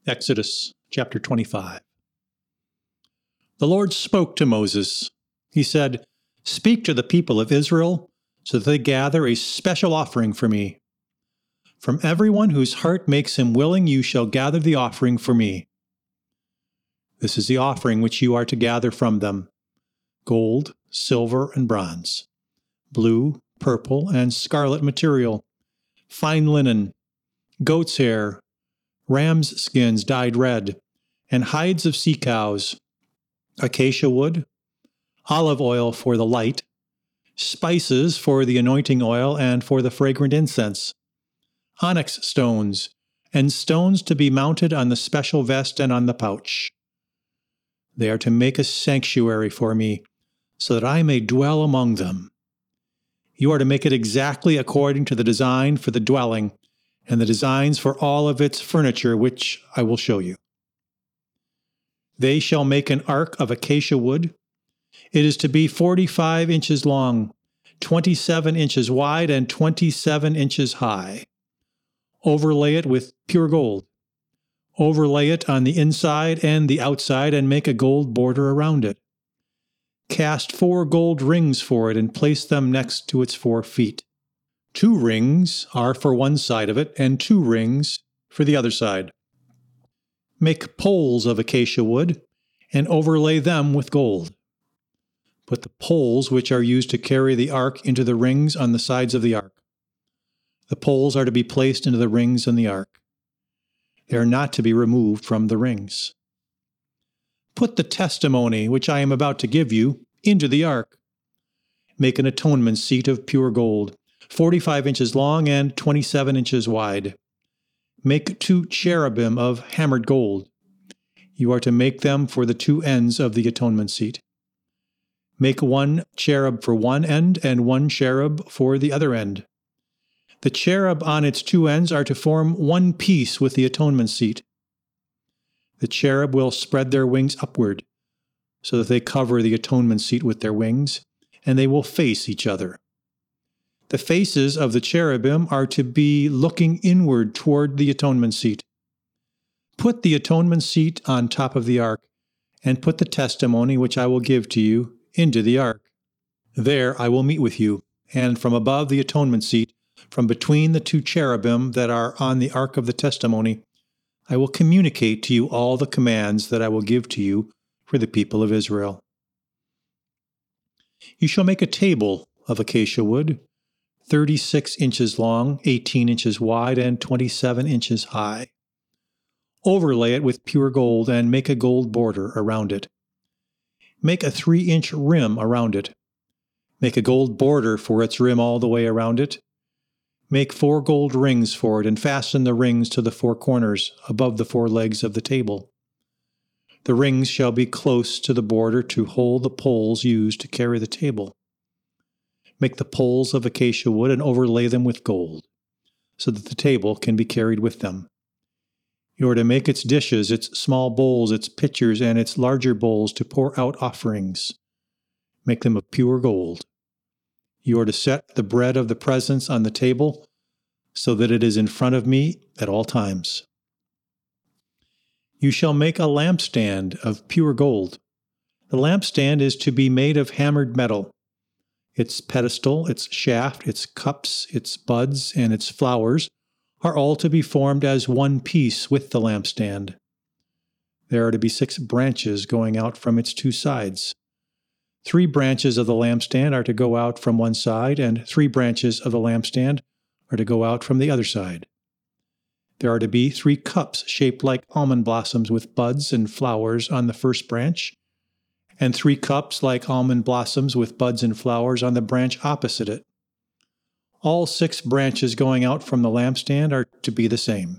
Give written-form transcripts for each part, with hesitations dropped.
Exodus chapter 25. The Lord spoke to Moses. He said, "Speak to the people of Israel so that they gather a special offering for me. From everyone whose heart makes him willing, you shall gather the offering for me. This is the offering which you are to gather from them: gold, silver, and bronze, blue, purple, and scarlet material, fine linen, goat's hair, ram's skins dyed red, and hides of sea cows, acacia wood, olive oil for the light, spices for the anointing oil and for the fragrant incense, onyx stones, and stones to be mounted on the special vest and on the pouch. They are to make a sanctuary for me, so that I may dwell among them. You are to make it exactly according to the design for the dwelling, and the designs for all of its furniture, which I will show you. They shall make an ark of acacia wood. It is to be 45 inches long, 27 inches wide, and 27 inches high. Overlay it with pure gold. Overlay it on the inside and the outside, and make a gold border around it. Cast 4 gold rings for it and place them next to its 4 feet. 2 rings are for one side of it, and 2 rings for the other side. Make poles of acacia wood, and overlay them with gold. Put the poles which are used to carry the ark into the rings on the sides of the ark. The poles are to be placed into the rings on the ark. They are not to be removed from the rings. Put the testimony which I am about to give you into the ark. Make an atonement seat of pure gold, 45 inches long and 27 inches wide. Make 2 cherubim of hammered gold. You are to make them for the 2 ends of the atonement seat. Make 1 cherub for one end and 1 cherub for the other end. The cherub on its 2 ends are to form one piece with the atonement seat. The cherub will spread their wings upward, so that they cover the atonement seat with their wings, and they will face each other. The faces of the cherubim are to be looking inward toward the atonement seat. Put the atonement seat on top of the ark, and put the testimony which I will give to you into the ark. There I will meet with you, and from above the atonement seat, from between the 2 cherubim that are on the ark of the testimony, I will communicate to you all the commands that I will give to you for the people of Israel. You shall make a table of acacia wood, 36 inches long, 18 inches wide, and 27 inches high. Overlay it with pure gold and make a gold border around it. Make a 3-inch rim around it. Make a gold border for its rim all the way around it. Make 4 gold rings for it and fasten the rings to the 4 corners above the 4 legs of the table. The rings shall be close to the border to hold the poles used to carry the table. Make the poles of acacia wood and overlay them with gold, so that the table can be carried with them. You are to make its dishes, its small bowls, its pitchers, and its larger bowls to pour out offerings. Make them of pure gold. You are to set the bread of the presence on the table, so that it is in front of me at all times. You shall make a lampstand of pure gold. The lampstand is to be made of hammered metal. Its pedestal, its shaft, its cups, its buds, and its flowers are all to be formed as one piece with the lampstand. There are to be 6 branches going out from its 2 sides. 3 branches of the lampstand are to go out from one side, and 3 branches of the lampstand are to go out from the other side. There are to be 3 cups shaped like almond blossoms with buds and flowers on the first branch, and 3 cups like almond blossoms with buds and flowers on the branch opposite it. All 6 branches going out from the lampstand are to be the same.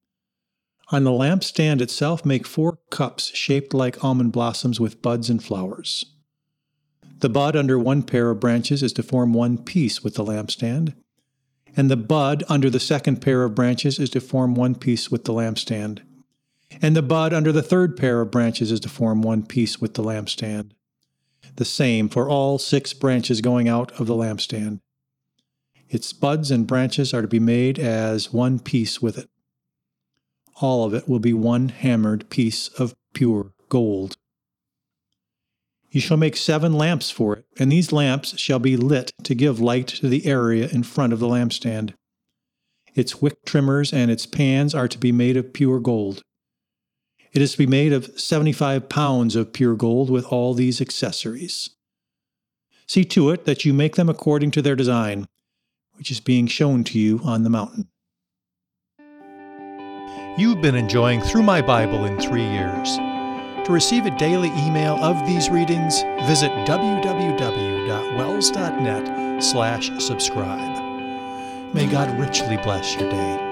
On the lampstand itself, make 4 cups shaped like almond blossoms with buds and flowers. The bud under one pair of branches is to form one piece with the lampstand, and the bud under the second pair of branches is to form one piece with the lampstand, and the bud under the third pair of branches is to form one piece with the lampstand. The same for all 6 branches going out of the lampstand. Its buds and branches are to be made as one piece with it. all of it will be one hammered piece of pure gold. You shall make 7 lamps for it, and these lamps shall be lit to give light to the area in front of the lampstand. Its wick trimmers and its pans are to be made of pure gold. It is to be made of 75 pounds of pure gold with all these accessories. See to it that you make them according to their design, which is being shown to you on the mountain. You've been enjoying Through My Bible in 3 Years. To receive a daily email of these readings, visit www.wells.net/subscribe. May God richly bless your day.